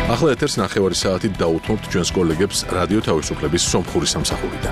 ახლა ეთერს ნახევარი საათით დაუთმობთ ჩვენს კოლეგებს რადიო თავისუფლების სომხური სამსახურიდან.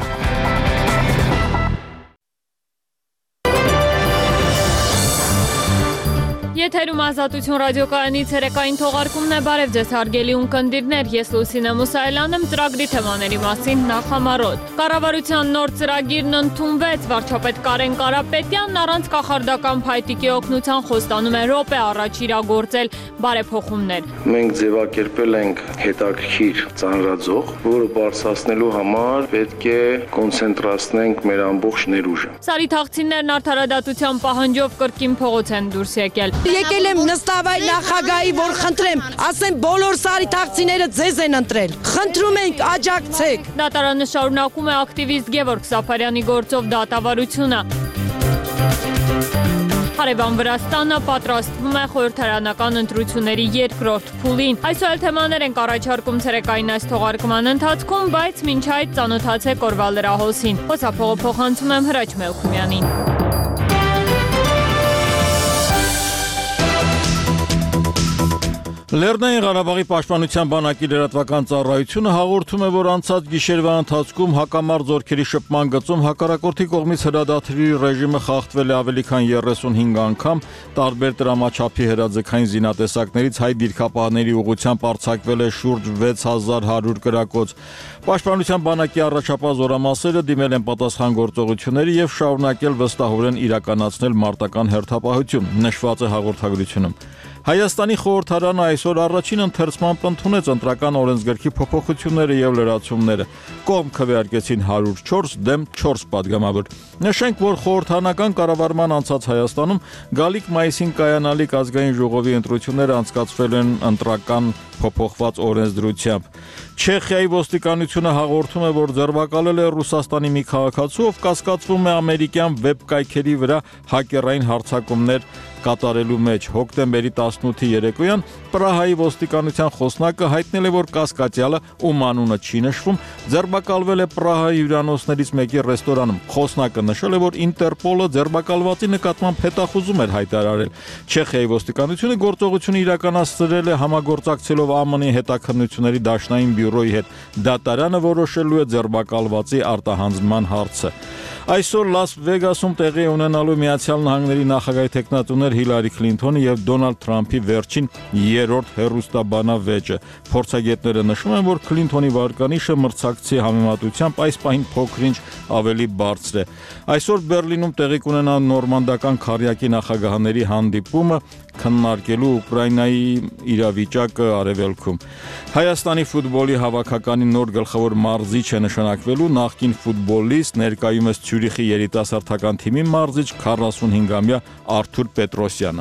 Եթերում ազատություն ռադիոկայանի ցերեկային թողարկումն է, բարև ձեզ հարգելի ունկնդիրներ, ես Լուսինե Մուսայելyan եմ, ծրագրի թեմաների մասին նախամարոտ։ Կառավարության նոր ծրագիրն ընդունվեց, վարչապետ Կարեն Կարապետյանն առանց կախարդական փայտիկի օգնության խոստանում է րոպե առաջ իրագործել բարեփոխումներ։ Մենք ձևակերպել ենք հետաքրքիր ծանրաձող, որը բարձրացնելու համար պետք է կոնցենտրացնենք մեր ամբողջ ներուժը։ Սարի թաղցիններն արդարադատության պահանջով կրկին փողոց են դուրս եկել։ Եկել եմ նստավայր նախագահի, որ խնդրեմ, ասեմ բոլոր Սարի թաղցիները ձեզ են ընտրել։ Խնդրում ենք աջակցեք։ Դատարանը շարունակում է ակտիվիստ Գևորգ Սաֆարյանի գործով դատավարությունը։ Հարևան Վրաստանը պատրաստվում է խորհրդարանական ընտրությունների երկրորդ փուլին։ Այսօր էլ թեմաներ ենք առաջարկում ցերեկային այս թողարկման ընթացքում, բայց մինչ այդ ծանոթացեք օրվա լրահոսին։ Խոսափողը փոխանցում եմ Հրաչ Մելքումյանին։ Լեռնային Ղարաբաղի պաշտպանության բանակի լրատվական ծառայությունը հաղորդում է, որ անցած գիշերվա ընթացքում հակամարտ զորքերի շփման գծում հակառակորդի կողմից հրադադարի ռեժիմը խախտվել է ավելի քան 35 անգամ, տարբեր տրամաչափի հրաձգային զինատեսակներից հայ դիրքապահների ուղղությամբ արձակվել է շուրջ 6100 կրակոց։ Պաշտպանության բանակի առաջապահ զորամասերը դիմել են պատասխան գործողությունների եւ շարունակել վստահորեն իրականացնել մարտական հերթապահություն, նշված է հաղորդագրությունում։ Հայաստանի խորհրդարանը այսօր առաջին ընթերցմամբ ընդունեց ընտրական օրենսգրքի փոփոխությունները եւ լրացումները։ Կողմ քվեարկեցին 104 դեմ 4 պատգամավոր։ Նշենք, որ խորհրդարանական կառավարման անցած Հայաստանում գալիք մայիսին կայանալիք ազգային ժողովի ընտրությունները անցկացվել են ընտրական փոփոխված օրենսդրությամբ։ Չեխիայի ոստիկանությունը հաղորդում է, որ ձերբակալել է Ռուսաստանի մի քաղաքացու, ով կասկածվում է ամերիկյան վեբ կայքերի վրա հակերային հարձակումներ կատարելու մեջ։ Հոկտեմբերի 18-ի երեկոյան Պրահայի ոստիկանության խոսնակը հայտնել է, որ կասկածյալը, ում անունը չի նշվում, ձերբակալվել է Պրահայի հյուրանոցներից մեկի ռեստորանում։ Խոսնակը նշել է, որ Ինտերպոլը ձերբակալվածի նկատմամբ հետախուզում էր հայտարարել։ Չեխիայի ոստիկանությունը գործողությունը իրականացրել է համագործակցելով ԱՄՆ-ի հետաքննությունների դաշնային բյուրոյի հետ։ Դատարանը որոշելու է ձերբակալվածի արտահանձնման հարցը։ Այսօր Լաս Վեգասում տեղի ունենալու Միացյալ Նահանգների նախագահի թեկնածուներ Հիլարի Քլինթոնի եւ Դոնալդ Թրամփի վերջին երրորդ հեռուստաբանավեճը։ Փորձագետները նշում են, որ Քլինթոնի վարկանիշը մրցակցի համեմատությամբ այս պահին փոքր-ինչ ավելի բարձր է։ Այսօր Բերլինում տեղի կունենա նորմանդական քարյակի նախագահների հանդիպումը քննարկելու Ուկրաինայի իրավիճակը արևելքում։ Հայաստանի ֆուտբոլի հավաքականի նոր գլխավոր մարզիչ է նշանակվելու նախկին ֆուտբոլիստ, ներկայումս Ցյուրիխի երիտասարդական թիմի մարզիչ 45-ամյա Արթուր Պետրոսյանը։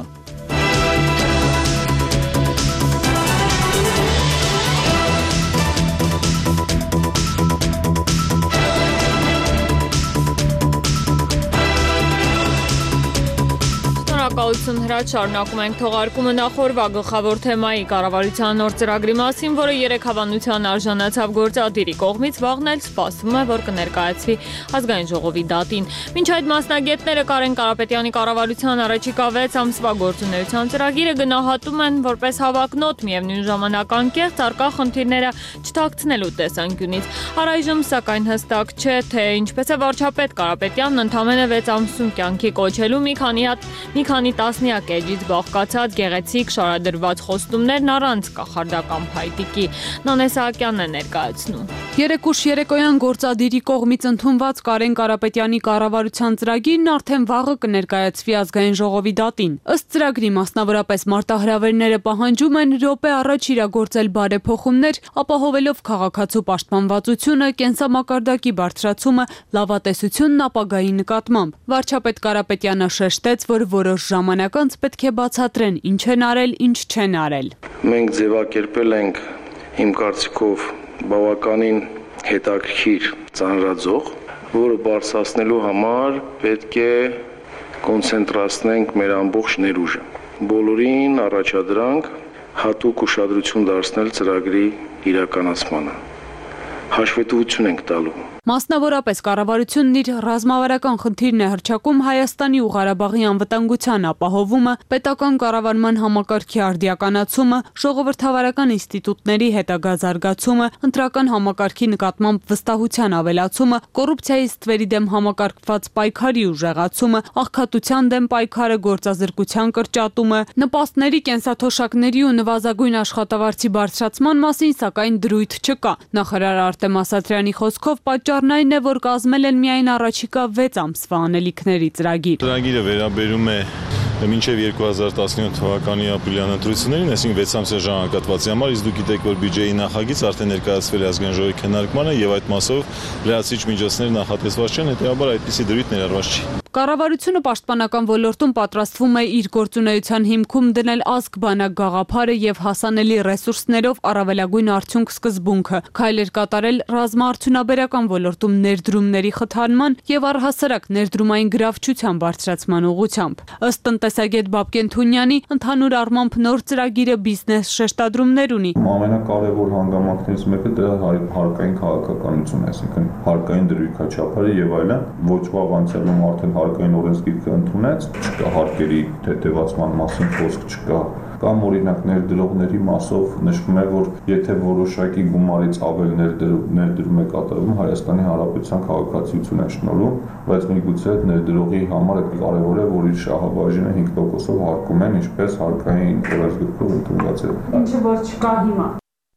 Շնորհակալություն Հրաչ, շարունակում ենք թողարկումը նախորդ գլխավոր թեմայի կառավարության նոր ծրագրի մասին, որը երեք հավանության արժանացավ գործադիրի կողմից, վաղն էլ սպասվում է, որ կներկայացվի ազգային ժողովի դատին։ Մինչ այդ մասնագետները Կարեն Կարապետյանի կառավարության առաջիկա 6 ամսվա գործունեության ծրագիրը գնահատում են որպես հավակնոտ, միևնույն ժամանակ անկեղծ առկա խնդիրները չթաքցնելու տեսանկյունից։ Առայժմ սակայն հստակ չէ, թե ինչպես է վարչապետ Կարապետյանն ընդամենը 6 ամսում կյանքի կոչելու մի քանի տասնյակ էջից բաղկացած գեղեցիկ շարադրված խոստումներն առանց կախարդական փայտիկի։ Նանե Սահակյանն է ներկայացնում։ Երեկուշ երեկոյան գործադիրի կողմից ընդունված Կարեն Կարապետյանի կառավարության ծրագիրն արդեն վաղը կներկայացվի ազգային ժողովի դատին։ Ըստ ծրագրի մասնավորապես մարտահրավերները պահանջում են րոպե առաջ իրագործել բարեփոխումներ, ապահովելով քաղաքացու պաշտպանվածությունը, կենսամակարդակի բարձրացումը, լավատեսությունն ապագայի նկատմամբ։ Վարչապետ Կարապետյանը շեշտեց, որ որոշ ժամանակ անց պետք է բացատրեն ինչ են արել, ինչ չեն արել։ Մենք ձևակերպել ենք իմ կարծիքով բավականին հետաքրքիր ծանրաձող, որը բարձրացնելու համար պետք է կոնցենտրացնենք մեր ամբողջ ներուժը։ Բոլորին առաջադրանք հատուկ ուշադրություն դարձնել ծրագրի իրականացմանը։ Հաշվետվություն ենք տալու Մասնավորապես կառավարությունն իր ռազմավարական խնդիրն է հռչակում Հայաստանի ու Ղարաբաղի անվտանգության ապահովումը, պետական կառավարման համակարգի արդիականացումը, ժողովրդավարական ինստիտուտների հետագա զարգացումը, ընտրական համակարգի նկատմամբ վստահության ավելացումը, կոռուպցիայի ստվերի դեմ համակարգված պայքարի ուժեղացումը, աղքատության դեմ պայքարը, գործազրկության կրճատումը, նպաստների, կենսաթոշակների ու նվազագույն աշխատավարձի բարձրացման մասին սակայն դրույթ չկա։ Նախարար Արտեմ Ասատրյանի խոսքով պատճառն այն է, որ կազմել են միայն առաջիկա 6 ամսվա անելիքների ծրագիր։ Ծրագիրը վերաբերում է մինչև 2017 թվականի ապրիլյան ընտրություններին, այսինքն 6 ամսյա ժամանակահատվածի համար, իսկ դուք գիտեք, որ բյուջեի նախագիծ արդեն ներկայացվել է ազգային ժողովի քննարկմանը եւ այդ մասով լրացիչ միջոցներ նախատեսված չեն, հետեւաբար այդպիսի դրույթ ներառված չի։ Կառավարությունը պաշտպանական ոլորտում պատրաստվում է իր գործունեության հիմքում դնել ազգ-բանակ գաղափարը եւ հասանելի ռեսուրսներով առավելագույն արդյունք սկզբունքը, քայլեր կատարել ռազմաարդյունաբերական ոլորտում ներդրումների խթանման եւ առհասարակ ներդրումային գրավչության բարձրացման ուղղությամբ։ Ըստ տնտեսագետ Բաբկեն Թունյանի, ընդհանուր առմամբ նոր ծրագիրը բիզնես շեշտադրումներ ունի։ Ամենակարևոր հանգամանքներից մեկը դա հարկային քաղաքականությունն է, այսինքն հարկային դրույքաչափերը եւ այլն, ոչ վաղ անցյալում արդեն հարկային օրենսգիրքը ընդունեց, չկա հարկերի թեթևացման մասին խոսք չկա, կամ օրինակ ներդրողների մասով նշվում է, որ եթե որոշակի գումարից ավել ներդրում է կատարվում, Հայաստանի Հանրապետության քաղաքացիություն է շնորհում, բայց միգուցե այդ ներդրողի համար այդ կարևոր է, որ իր շահաբաժինը 5%-ով հարկում են, ինչպես հարկային օրենսգիրքով ընդունված է։ Ինչը որ չկա հիմա։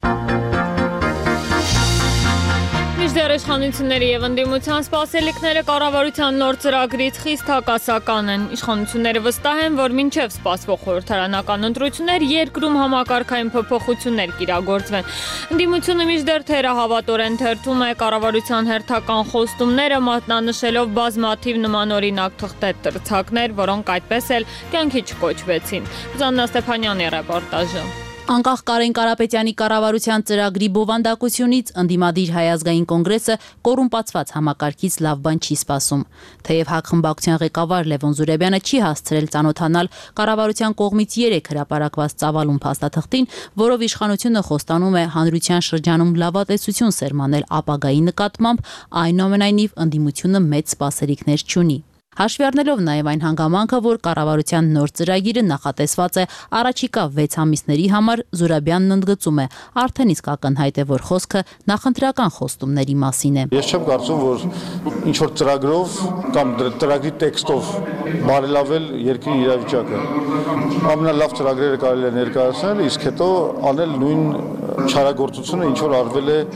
Մինչդեռ իշխանությունների եւ ընդդիմության սպասելիքները կառավարության նոր ծրագրից խիստ հակասական են։ Իշխանությունները վստահ են, որ մինչև սպասվող խորհրդարանական ընտրություններ երկրում համակարգային փոփոխություններ կիրագործվեն։ Ընդդիմությունը մինչդեռ թերահավատորեն թերթում է կառավարության հերթական խոստումները, մատնանշելով բազմաթիվ նմանօրինակ թղթե տրցակներ, որոնք այդպես էլ կյանքի չկոչվեցին։ Զաննա Ստեփանյանի ռեպորտաժը։ Անկախ Կարեն Կարապետյանի կառավարության ծրագրի բովանդակությունից ընդդիմադիր Հայ ազգային կոնգրեսը կոռումպացված համակարգից լավ բան չի սպասում։ Թեև ՀԱԿ խմբակցության ղեկավար Լևոն Զուրաբյանը չի հասցրել ծանոթանալ կառավարության կողմից 3 հրապարակված ծավալուն փաստաթղթին, որով իշխանությունը խոստանում է հանրության շրջանում լավատեսություն սերմանել ապագայի նկատմամբ, այնուամենայնիվ ընդդիմությունը մեծ սպասելիքներ չունի։ Հաշվի առնելով նաև այն հանգամանքը, որ կառավարության նոր ծրագիրը նախատեսված է առաջիկա 6 ամիսների համար, Զուրաբյանն ընդգծում է, արդեն իսկ ակնհայտ է, որ խոսքը նախընտրական խոստումների մասին է։ Ես չեմ կարծում, որ ինչ-որ ծրագրով կամ ծրագրի տեքստով բարելավել երկրի իրավիճակը։ Ամենալավ ծրագրերը կարելի է ներկայացնել, իսկ հետո անել նույն չարագործությունը, ինչ որ արվել է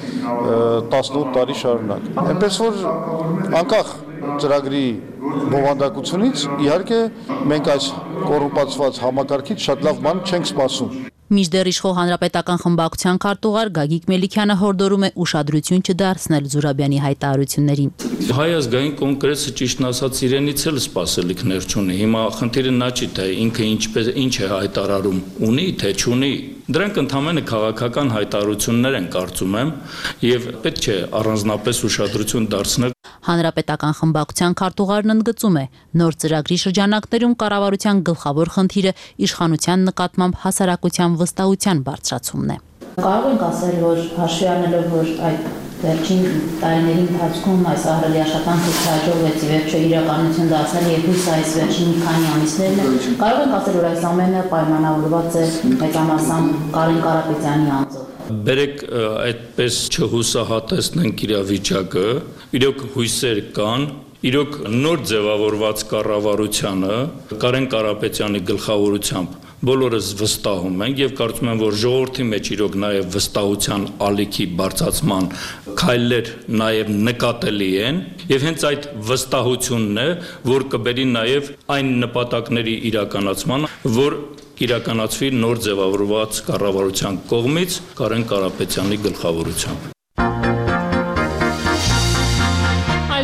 18 տարի շարունակ։ Այնպես որ անկախ ծրագրի բովանդակությունից իհարկե մենք այս կոռումպացված համակարգից շատ լավ բան չենք սպասում։ Մինչդեռ իշխող հանրապետական խմբակցության քարտուղար Գագիկ Մելիքյանը հորդորում է ուշադրություն չդարձնել Զուրաբյանի հայտարարություններին։ Հայ ազգային կոնգրեսը ճիշտն ասած իրենից էլ սպասելիքներ չունի։ Հիմա խնդիրը նա չի, թե ինքը ինչ է հայտարարում, ունի թե չունի։ Դրանք ընդհանրապես քաղաքական հայտարարություններ են, կարծում եմ, եւ պետք չէ առանձնապես ուշադրություն դարձնել։ Հանրապետական խմբակցության քարտուղարն ընդգծում է, նոր ծրագրի շրջանակներում կառավարության գլխավոր խնդիրը իշխանության նկատմամբ հասարակության վստահության բարձրացումն է։ Կարող ենք ասել, որ հաշվի առնելով, որ այդ վերջին տարիների ընթացքում այս ահռելի աշխատանքը հաջողվեց ի վերջո իրականություն դարձնել եւ հույս այս վերջին մի քանի ամիսներն է, կարող ենք ասել, որ այս ամենը պայմանավորված է մեծամասամբ Կարեն Կարապետյանի անձով։ Բերեք այդպես չհուսահատեցնենք իրավիճակը, իրոք հույսեր կան, իրոք նոր ձևավորված կառավարությանը Կարեն Կարապետյանի գլխավորությամբ բոլորս վստահում ենք եւ կարծում եմ, որ ժողովրդի մեջ իրոք նաեւ վստահության ալիքի բարձրացման քայլեր նաեւ նկատելի են եւ հենց այդ վստահությունն է, որ կբերի նաեւ այն նպատակների իրականացման, որ իրականացվի նոր ձևավորված կառավարության կողմից Կարեն Կարապետյանի գլխավորությամբ։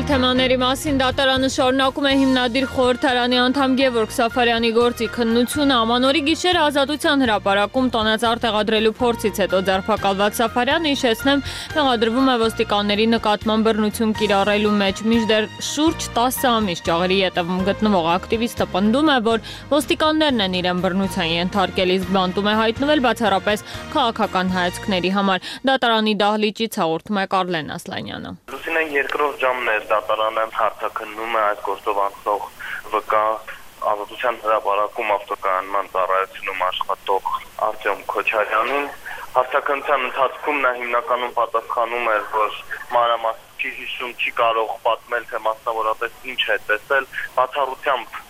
թեմաների մասին դատարանը շարունակում է հիմնադիր խորհրդարանի անդամ Գևորգ Սաֆարյանի գործի քննությունը ամանորի գիշերը ազատության հրապարակում տոնածառ տեղադրելու փորձից հետո ձերբակալված Սաֆարյանը հիշեցնեմ մեղադրվում է ոստիկանների նկատմամբ բռնություն կիրառելու մեջ մինչդեռ շուրջ 10 ամիս ճաղերի ետևում գտնվող ակտիվիստը պնդում է, որ ոստիկաններն են իրեն բռնության ենթարկել, իսկ բանտում է հայտնվել բացառապես քաղաքական հայացքների համար։ Դատարանի դահլիճից հաղորդում է Կարլեն Ասլանյանը։ Լուսինե երկրորդ ժամն է դատարանը հարցաքննում է այս գործով անցնող վկա ազատության հրապարակում ավտոկայանման ծառայությունում աշխատող Արտյոմ Քոչարյանին։ Հարցաքննության ընթացքում նա հիմնականում պատասխանում էր, որ մանրամասն չի հիշում, չի կարող պատմել, թե մասնավորապես ինչ է տեսել, բացառությամբ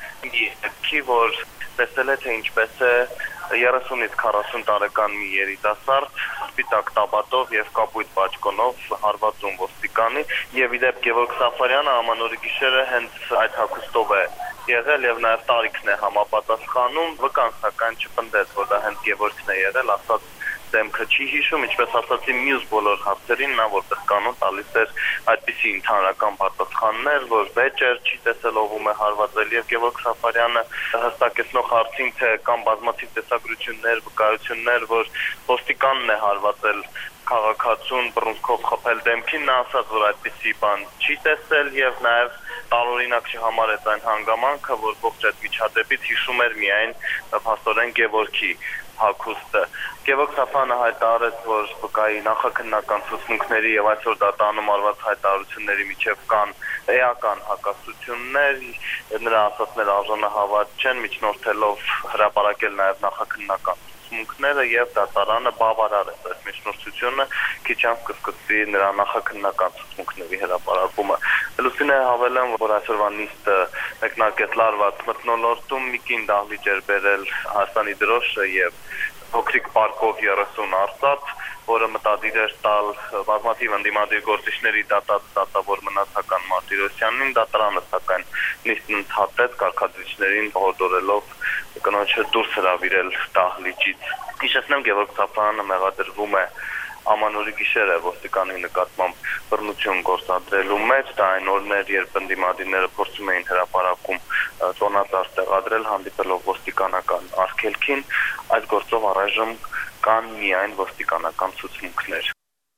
մի որ տեսել է, թե ինչպես է 30-ից 40 տարեկան մի երիտասարդ սպիտակ տաբատով եւ կապույտ բաճկոնով հարվածում ոստիկանի եւ իդեպ Գևորգ Սաֆարյանը ամանորի գիշերը հենց այդ հագուստով է եղել եւ նաեւ տարիքն է համապատասխանում վկան սակայն չպնդեց որ դա հենց Գևորգն է եղել ասած դեմքը չի հիշում ինչպես ասացի մյուս բոլոր հարցերին նա որպես կանոն տալիս էր այդպիսի ընդհանրական պատասխաններ որ վեճեր չի տեսել ով է հարվածել եւ Գևորգ Սաֆարյանը հստակեցնող հարցին թե կամ բազմաթիվ տեսագրություններ վկայություններ որ ոստիկանն է հարվածել քաղաքացուն բռունցքով խփել դեմքին նա ասաց որ այդպիսի բան չի տեսել եւ նաեւ տարօրինակ չհամարեց այն հանգամանքը որ ողջ այդ միջադեպից հիշում էր միայն փաստորեն Գևորգի հագուստը Գևորգ Սաֆարյանը հայտարարեց որ վկայի նախաքննական ցուցմունքների եւ այսօր դատարանում արված հայտարարությունների միջև կան էական հակասություններ նրա ասածները արժանահավատ չեն միջնորդելով հրապարակել նաեւ նախաքննական ցուցմունքները եւ դատարանը բավարար է այս միջնորդությունը քիչ անց կսկսվի նրա նախաքննական ցուցմունքների հրապարակումը լուսինե հավելեմ որ այսօրվա նիստը մեկնարկեց լարված մթնոլորտում մի կին դահլիճ էր բերել Հայաստանի դրոշը եւ փոքրիկ պարկով 30 արծաթ, որը մտադիր էր տալ բազմաթիվ ընդդիմադիր գործիչների դատավոր մնացական Մարտիրոսյանին, դատարանը սակայն նիստն ընդհատեց կարգադրիչներին հորդորելով կնոջը դուրս հրավիրել դահլիճից։ Հիշեցնեմ Գևորգ Սաֆարյանը մեղադրվում է ամանորի գիշերը ոստիկանի նկատմամբ բռնություն գործադրելու մեջ, դա այն օրն էր, երբ ընդդիմադիրները փորձում էին հրապարակում տոնածառ տեղադրել հանդիպելով ոստիկանական արգելքին, այս գործով առայժմ կան միայն ոստիկանական ցուցմունքներ։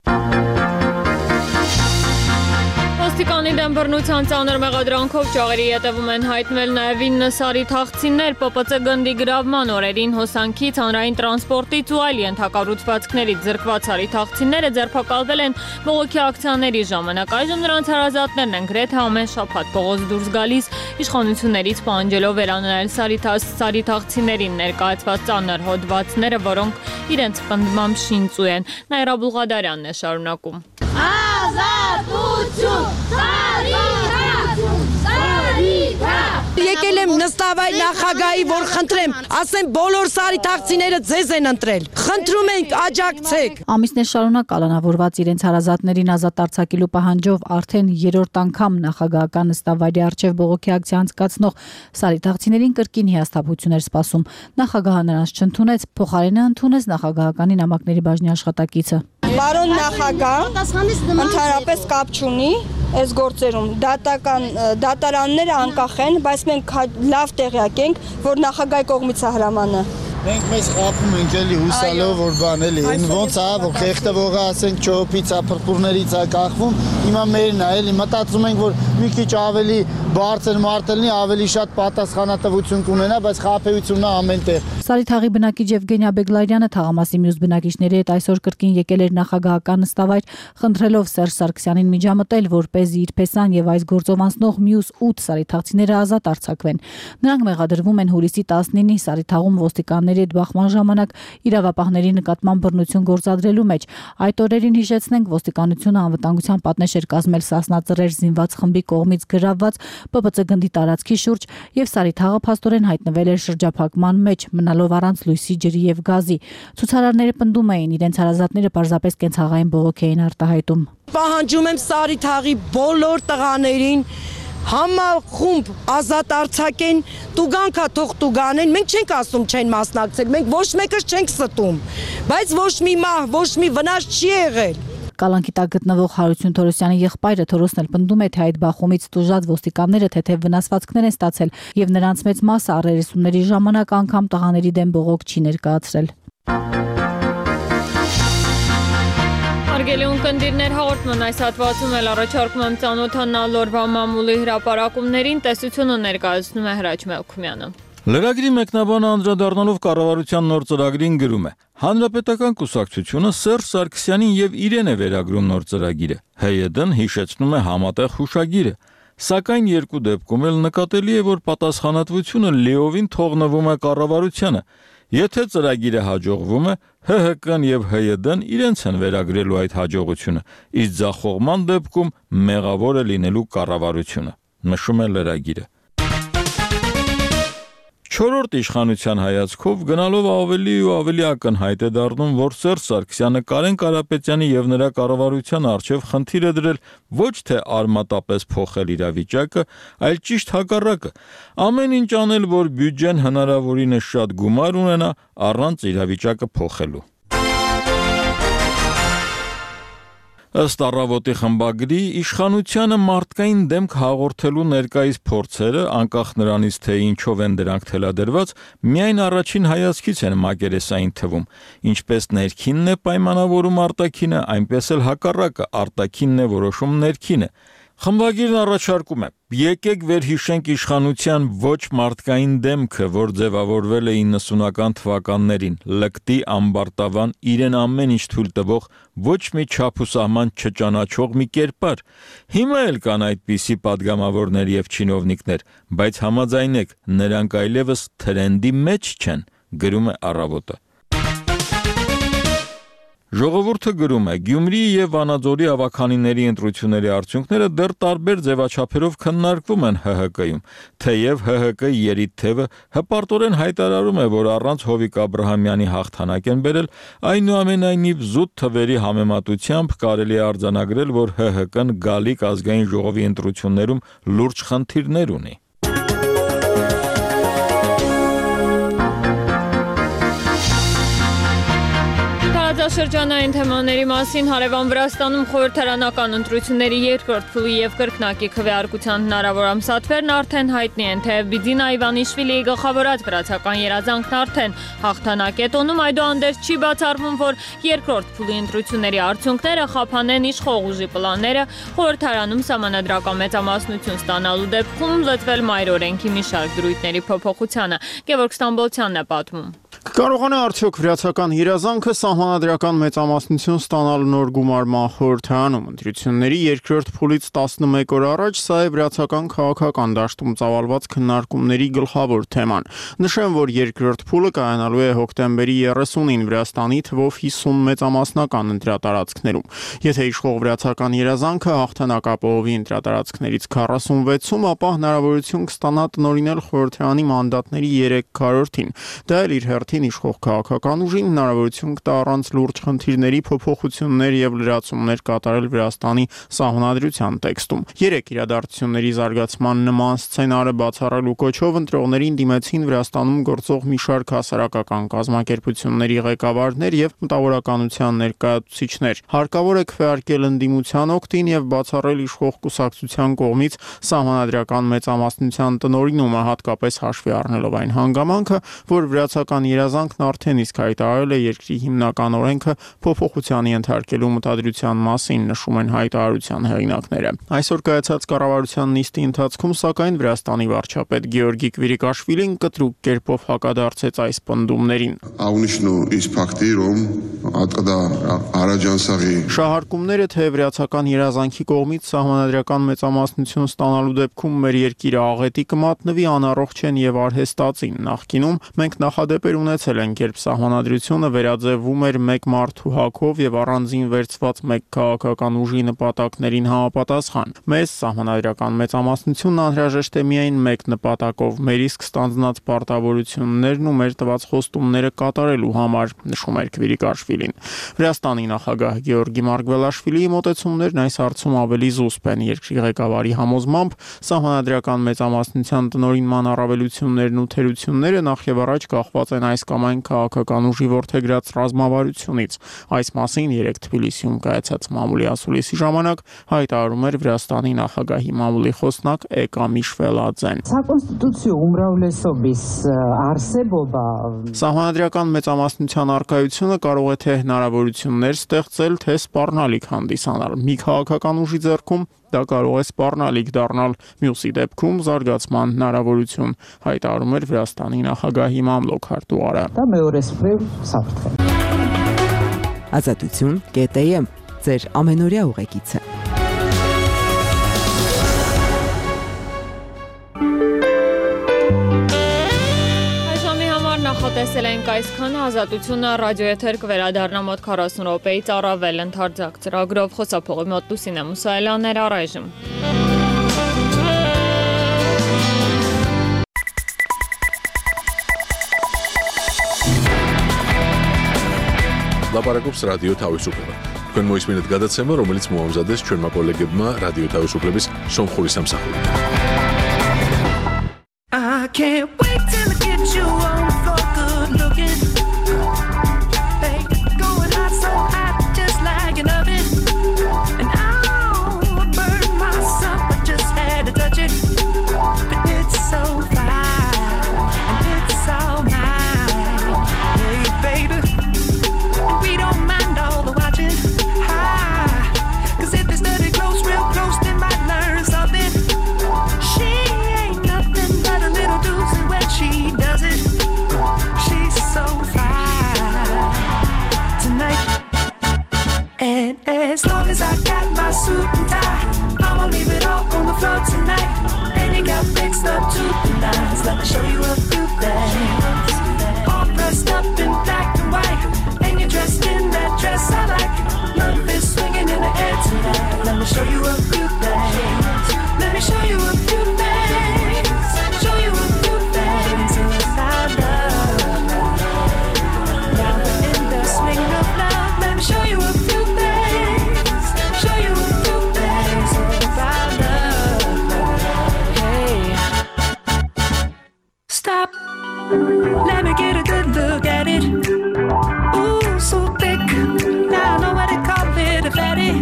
Ոստիկանի դեմ բռնության ծանր մեղադրանքով ճաղերի ետևում են հայտնվել նաև 9 սարիթաղցիներ ՊՊՑ գնդի գրավման օրերին հոսանքից, հանրային տրանսպորտից ու այլ ենթակառուցվածքներից զրկված սարիթաղցիները ձերբակալվել են բողոքի ակցիաների ժամանակ։ Այժմ նրանց հարազատներն են գրեթե ամեն շաբաթ փողոց դուրս գալիս իշխանություններից պահանջելով վերանայել սարիթաղցիներին ներկայացված ծանր հոդվածները, որոնք իրենց պնդմամբ շինծու են։ Նաիրա Բուլղադարյանն է շարունակում։ Եկել եմ նստավայր նախագահի, որ խնդրեմ, ասեմ բոլոր սարիթաղցիները ձեզ են ընտրել։ Խնդրում ենք աջակցեք։ Ամիսներ շարունակ կալանավորված իրենց հարազատներին ազատ արձակելու պահանջով արդեն երրորդ անգամ նախագահական նստավայրի առջև բողոքի ակցիա անցկացնող սարիթաղցիներին կրկին հիասթափություն էր սպասում։ Նախագահը նրանց չընդունեց, փոխարենը ընդունեց նախագահականի նամակների բաժնի աշխատակիցը։ Պարոն նախագահ, ընդհանրապես կապ չունի այս գործերում դատարանները անկախ են, բայց մենք լավ տեղյակ ենք, որ նախագահի կողմից է հրամանը։ Մենք մեզ խափում ենք էլի հուսալով որ բան էլի ոնց է որ խեղտվողը ասենք չոփից է փրփուրներից է կախվում հիմա մերն է էլի մտածում ենք որ մի քիչ ավելի բարձր մարտելնի ավելի շատ պատասխանատվություն կունենա բայց խափեությունն է ամենտեղ Սարիթաղի բնակիչ Եվգենիա Բեգլարյանը թաղամասի մյուս բնակիչների հետ այսօր կրկին եկել էր նախագահական նստավայր խնդրելով Սերժ Սարգսյանին միջամտել որպեսզի իր փեսան եւ այս գործով անցնող մյուս 8 սարիթաղցիները ազատ արձակվեն նրանք մեղադրվում են հուլիսի 19-ի Սարիթաղում ոստիկանների հետ բախման ժամանակ իրավապահների նկատմամբ բռնություն գործադրելու մեջ այդ օրերին հիշեցնենք ոստիկանությունը անվտանգության պատնեշ էր կազմել Սասնա ծռեր զինված խմբի կողմից գրավված ՊՊՑ գնդի տարածքի շուրջ եւ Սարիթաղը փաստորեն հայտնվել էր շրջափակման մեջ մնալով առանց լույսի, ջրի եւ գազի ցուցարարները պնդում էին իրենց հարազատները պարզապես կենցաղային բողոք էին արտահայտում Պահանջում եմ Սարիթաղի բոլոր տղաներին համախումբ ազատ արձակեն, տուգանքա թող տուգանեն, մենք չենք ասում չեն մասնակցել, մենք ոչ մեկս չենք ստում, բայց ոչ մի մահ, ոչ մի վնաս չի եղել։ Կալանքի տակ գտնվող Հարություն Թորոսյանի եղբայրը Թորոսն էլ պնդում է, թե այդ բախումից տուժած ոստիկանները թեթև վնասվածքներ են ստացել եւ նրանց մեծ մասը առերեսումների ժամանակ անգամ տղաների դեմ բողոք չի ներկայացրել։ Հարգելի ունկնդիրներ, հաղորդման այս հատվածում էլ առաջարկում եմ ծանոթանալ օրվա մամուլի հրապարակումներին, տեսությունը ներկայացնում է Հրաչ Մելքումյանը։ Լրագրի մեկնաբանը անդրադառնալով կառավարության նոր ծրագրին գրում է. Հանրապետական կուսակցությունը Սերժ Սարգսյանին եւ իրեն է վերագրում նոր ծրագիրը։ ՀՅԴ-ն հիշեցնում է համատեղ հուշագիրը, սակայն երկու դեպքում էլ նկատելի է, որ պատասխանատվությունը լիովին թողնվում է կառավարությանը։ Եթե ծրագիրը հաջողվում է, ՀՀԿ-ն եւ ՀՅԴ-ն իրենց են վերագրելու այդ հաջողությունը, իսկ ձախողման դեպքում մեղավոր է լինելու կառավարությունը, նշում է լրագիրը։ Չորրորդ իշխանության հայացքով գնալով ավելի ու ավելի ակնհայտ է դառնում, որ Սերժ Սարգսյանը Կարեն Կարապետյանի եւ նրա կառավարության առջեւ խնդիր է դրել ոչ թե արմատապես փոխել իրավիճակը, այլ ճիշտ հակառակը, ամեն ինչ անել, որ բյուջեն հնարավորինս շատ գումար ունենա առանց իրավիճակը փոխելու։ Ըստ Առավոտի խմբագրի, իշխանությանը մարդկային դեմք հաղորդելու ներկայիս փորձերը, անկախ նրանից, թե ինչով են դրանք թելադրված, միայն առաջին հայացքից են մակերեսային թվում, ինչպես ներքինն է պայմանավորում արտաքինը, այնպես էլ հակառակը, արտաքինն է որոշում ներքինը։ Խմբագիրն առաջարկում է. եկեք վերհիշենք իշխանության ոչ մարդկային դեմքը, որ ձևավորվել է 90-ական թվականներին, լկտի ամբարտավան, իրեն ամեն ինչ թույլ տվող, ոչ մի չափ ու սահման չճանաչող մի կերպար։ Հիմա էլ կան այդպիսի падգամավորներ եւ չինովնիկներ, բայց համաձայնեք, նրանք այլևս թրենդի մեջ չեն, գրում է Առավոտը։ Ժողովուրդը գրում է. Գյումրիի եւ Վանաձորի ավագանիների ընտրությունների արդյունքները դեռ տարբեր ձևաչափերով քննարկվում են ՀՀԿ-ում, թեև ՀՀԿ երիտ թևը հպարտորեն հայտարարում է, որ առանց Հովիկ Աբրահամյանի հաղթանակ են բերել, այնուամենայնիվ զուտ թվերի համեմատությամբ կարելի է արձանագրել, որ ՀՀԿ-ն գալիք ազգային ժողովի ընտրություններում լուրջ խնդիրներ ունի։ Շրջանային թեմաների մասին հարևան Վրաստանում խորհրդարանական ընտրությունների երկրորդ փուլի եւ կրկնակի քվեարկության հնարավոր ամսաթվերն արդեն հայտնի են, թեև Բիձինա Իվանիշվիլիի գլխավորած վրացական երազանքն արդեն հաղթանակ է տոնում, այդուհանդերձ չի բացառվում, որ երկրորդ փուլի ընտրությունների արդյունքները խափանեն իշխող ուժի պլանները խորհրդարանում սահմանադրական մեծամասնություն ստանալու դեպքում լծվել մայր օրենքի մի շարք դրույթների փոփոխությանը։ Գևորգ Ստամբոլցյանն է պատմում։ Կարողանա արդյոք վրացական երազանքը սահմանադրական մեծամասնություն ստանալ նոր գումարման խորհրդարանում։ Ընտրությունների երկրորդ փուլից 11 օր առաջ սա է վրացական քաղաքական դաշտում ծավալված քննարկումների գլխավոր թեման։ Նշեմ, որ երկրորդ փուլը կայանալու է հոկտեմբերի 30-ին Վրաստանի թվով 50 մեծամասնական ընտրատարածքներում։ Եթե իշխող վրացական երազանքը հաղթանակ ապահովի ընտրատարածքներից 46-ում, ապա հնարավորություն կստանա տնօրինել խորհրդարանի մանդատների 3/4-ին։ Դա էլ իր հերթին իշխող քաղաքական ուժին հնարավորություն կտա առանց լուրջ խնդիրների փոփոխություններ եւ լրացումներ կատարել Վրաստանի սահմանադրության տեքստում։ 3 իրադարձությունների զարգացման նման սցենարը բացառելու կոչով ընտրողներին դիմեցին Վրաստանում գործող մի շարք հասարակական կազմակերպությունների ղեկավարներ եւ մտավորականության ներկայացուցիչներ։ Հարկավոր է քվեարկել ընդդիմության օգտին եւ բացառել իշխող կուսակցության կողմից սահմանադրական մեծամասնության տնօրինումը, հատկապես հաշվի առնելով այն հանգամանքը, որ վրացական երազանքն արդեն իսկ հայտարարել է երկրի հիմնական օրենքը փոփոխության ենթարկելու մտադրության մասին, նշում են հայտարարության հեղինակները։ Այսօր կայացած կառավարության նիստի ընթացքում, սակայն Վրաստանի վարչապետ Գեորգի Կվիրիկաշվիլին կտրուկ կերպով հակադարձեց այս պնդումներին։ Շահարկումները, թե վրացական երազանքի կողմից սահմանադրական մեծամասնություն ստանալու դեպքում մեր երկիրը աղետի կմատնվի, անառողջ են եւ արհեստածին։ Նախկինում մենք նախադեպեր ունեցել ենք, երբ սահմանադրությունը վերաձևվում էր մեկ մարդու հակով եւ առանձին վերծված մեկ քաղաքական ուժի նպատակներին համապատասխան։ Մեզ սահմանադրական մեծամասնությունն անհրաժեշտ է միայն մեկ նպատակով՝ մեր իսկ ստանձնած պարտավորություններն ու մեր տված խոստումները կատարելու համար, նշում էր Կվիրիկաշվիլին։ Վրաստանի նախագահ Գեորգի Մարգվելաշվիլիի մոտեցումներն այս հարցում ավելի զուսպ են։ Երկրի ղեկավարի համոզմամբ սահմանադրական մեծամասնության տնօրինման առավելություններն ու թերությունները նախ եւ առաջ կախված են այս այս կամ այն քաղաքական ուժի որդեգրած ռազմավարությունից։ Այս մասին 3 Թբիլիսիում կայացած մամուլի ասուլիսի ժամանակ հայտարարում էր Վրաստանի նախագահի մամուլի խոսնակ Էկամի Շվելաձեն։ Սահմանադրական մեծամասնության առկայությունը կարող է թե հնարավորություններ ստեղծել, թե սպառնալիք հանդիսանալ։ Մի քաղաքական ուժի ձեռքում դա կարող է սպառնալիք դառնալ, մյուսի դեպքում զարգացման հնարավորություն, հայտարարում էր Վրաստանի նախագահի մամլոք քարտուղարը։ Ազատություն.am ձեր ամենօրյա ուղեկիցը։ Նախատեսել ենք այսքանը, Ազատությունը ռադիոեթեր կվերադառնա մոտ 40 րոպեից առավել ընդարձակ ծրագրով, խոսափողի մոտ Լուսինե Մուսայելյանն էր, առայժմ։ Լապարակոպս ռադիո თავისუფლება. Თქვენ მოისმინეთ გადაცემა, რომელიც მოამზადეს ჩვენმა კოლეგებმა რადიო თავისუფლების სომხური სამსახურით. I can't wait till I get you on the floor, good looking. Hey, going hot, so hot, just like an oven. And I'll burn myself, I just had to touch it. But it's so fine, and it's all mine. Hey, baby, and we don't mind all the watching. Cause if they study close, real close, they might learn something. She ain't nothing but a little doozy when she does it. She's so fine tonight. And as long as I got my suit and tie, I'ma leave it all on the floor tonight. And you got fixed up to the nines. Let me show you a few things. All dressed up in black and white, and you're dressed in that dress I like. Love is swinging in the air tonight. Let me show you a few things. Let me show you a few things. Show you a few things inside love. Now we're in the swing of love. Let me show you a few things. Show you a few things inside love. Hey, stop. Let me get a good look at it. Ooh, so thick. Now I know what to call it, a fatty.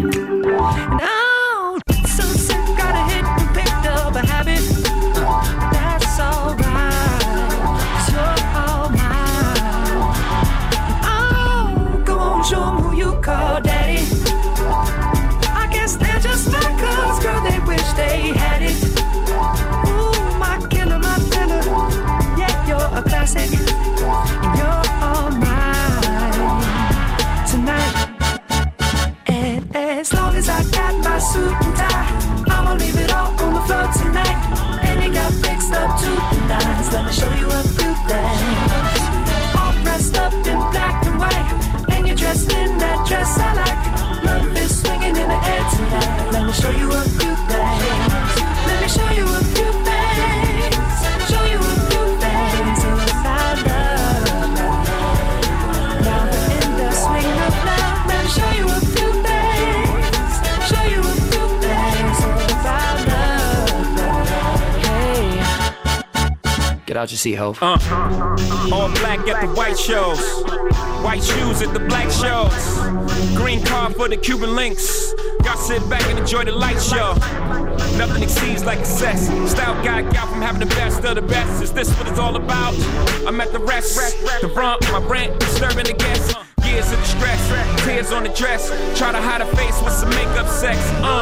Now, so sick, got a hit and picked up a habit. That's alright, so all mine. Oh, go on, show 'em who you call daddy. I guess they're just like us, girl, they wish they had it. Ooh, my killer, my filler. Yeah, you're a classic, and you're all mine tonight. And as long as I got my suit and tie, I'ma leave it all on the floor tonight. And you got fixed up to the nines. Let me show you a few things. All dressed up in black and white, and you're dressed in that dress I like. Love is swinging in the air tonight. Let me show you a few things. Let me show you a few things. Show you a few things inside love. Now we're in the swing of love. Let me show you a few things. Show you a few things inside love. Hey, get out your seat, ho. All black at the white shows, white shoes at the black shows, green car for the Cuban links. Y'all sit back and enjoy the light show. Nothing exceeds like excess. Style guy got from having the best of the best. Is this what it's all about? I'm at the rest. The front, my rent, disturbing the guests. Years of distress, tears on the dress. Try to hide a face with some makeup sex.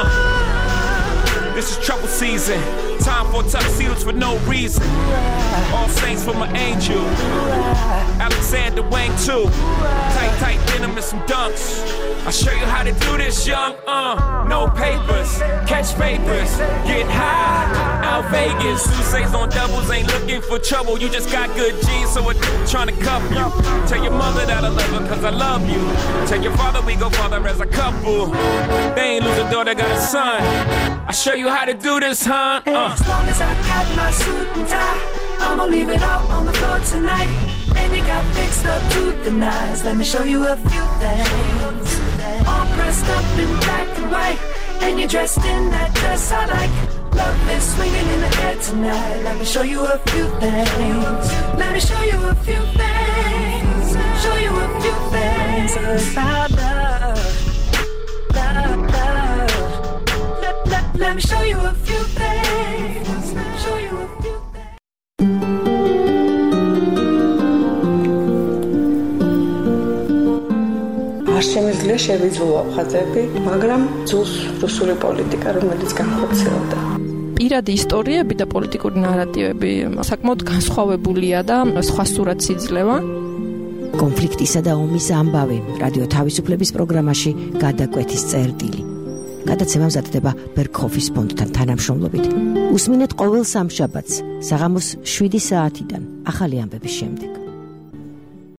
This is trouble season. Time for tuxedos for no reason. All saints for my angel. Alexander Wang too. Tight denim and some dunks. I'll show you how to do this, young. No papers, catch papers, get high. Out Vegas, Sousa's on doubles, ain't looking for trouble. You just got good genes, so we're trying to cuff you. Tell your mother that I love her, cause I love you. Tell your father we go father as a couple. They ain't lose a daughter, got a son. I'll show you how to do this, huh? As long as I got my suit and tie, I'ma leave it all on the floor tonight. And you got fixed up to the nines. Let me show you a few things. All dressed up in black and white, and you're dressed in that dress I like. Love is swinging in the air tonight. Let me show you a few things. Let me show you a few things. არ შემიძლია შევიძულო ხაზები, მაგრამ ძულს რუსული პოლიტიკა, რომელიც განხორციელდა. პირადი ისტორიები და პოლიტიკური ნარატივები საკმაოდ განსხვავებულია და სხვა სურათს იძლევა. კონფლიქტისა და ომის ამბავი რადიო თავისუფლების პროგრამაში გადაკვეთის წერტილი. გადაცემა მზადდება ბერქოფის ფონდთან თანამშრომლობით. უსმინეთ ყოველ სამშაბათს საღამოს 7 საათიდან ახალი ამბების შემდეგ.